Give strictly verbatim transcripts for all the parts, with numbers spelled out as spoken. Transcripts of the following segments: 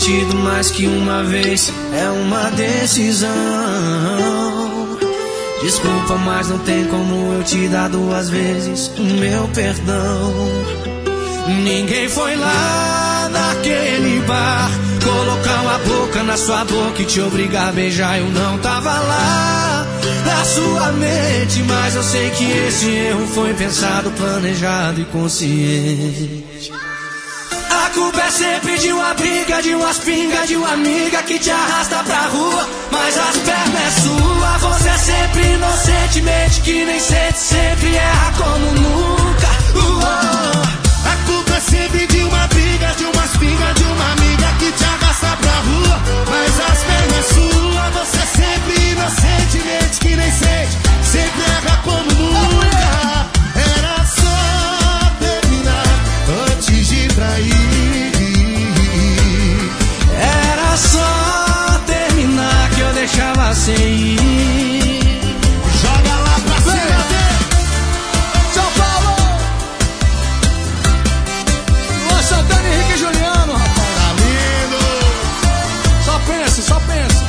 repetido mais que uma vez, é uma decisão. Desculpa, mas não tem como eu te dar duas vezes o meu perdão. Ninguém foi lá naquele bar colocar uma boca na sua boca e te obrigar a beijar. Eu não tava lá na sua mente, mas eu sei que esse erro foi pensado, planejado e consciente. A culpa é sempre de uma briga, de umas pingas, de uma amiga que te arrasta pra rua, mas as pernas é sua. Você é sempre inocentemente que nem sente, sempre erra como nunca. Uou. A culpa é sempre de uma briga, de umas pingas, de uma amiga que te arrasta pra rua, mas as pernas é sua. Você é sempre inocentemente que nem sente, sempre erra como nunca. Era só terminar antes de trair. Era só terminar que eu deixava sem ir. Joga lá pra cima dele. São Paulo! Luan Santana, Henrique e Juliano, rapaz. Tá lindo. Só pensa, só pensa.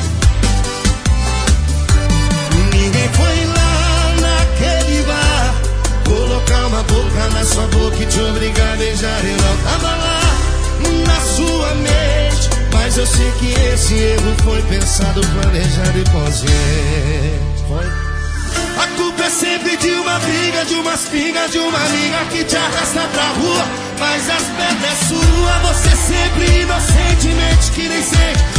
Ninguém foi lá naquele bar colocar uma boca na sua boca e te obrigar a beijar. Eu não tava lá na sua mente, mas eu sei que esse erro foi pensado, planejado e consciente. Foi? A culpa é sempre de uma briga, de umas pingas, de uma amiga que te arrasta pra rua, mas as pernas é sua. Você sempre inocentemente que nem sente,